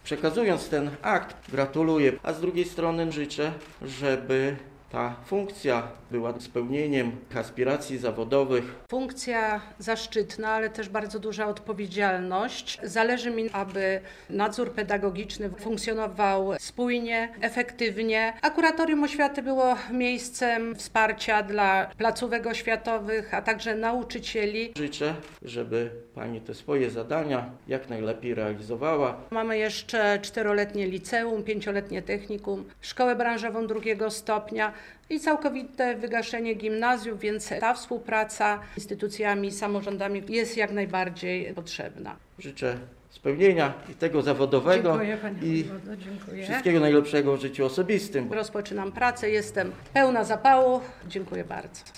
Przekazując ten akt, gratuluję, a z drugiej strony życzę, żeby ta funkcja była spełnieniem aspiracji zawodowych. Funkcja zaszczytna, ale też bardzo duża odpowiedzialność. Zależy mi, aby nadzór pedagogiczny funkcjonował spójnie, efektywnie, a kuratorium oświaty było miejscem wsparcia dla placówek oświatowych, a także nauczycieli. Życzę, żeby Pani te swoje zadania jak najlepiej realizowała. Mamy jeszcze 4-letnie liceum, 5-letnie technikum, szkołę branżową drugiego stopnia i całkowite wygaszenie gimnazjów, więc ta współpraca z instytucjami, samorządami jest jak najbardziej potrzebna. Życzę spełnienia i tego zawodowego Dziękuję, Panie i Wojewodo, dziękuję. wszystkiego najlepszego w życiu osobistym. Rozpoczynam pracę, jestem pełna zapału. Dziękuję bardzo.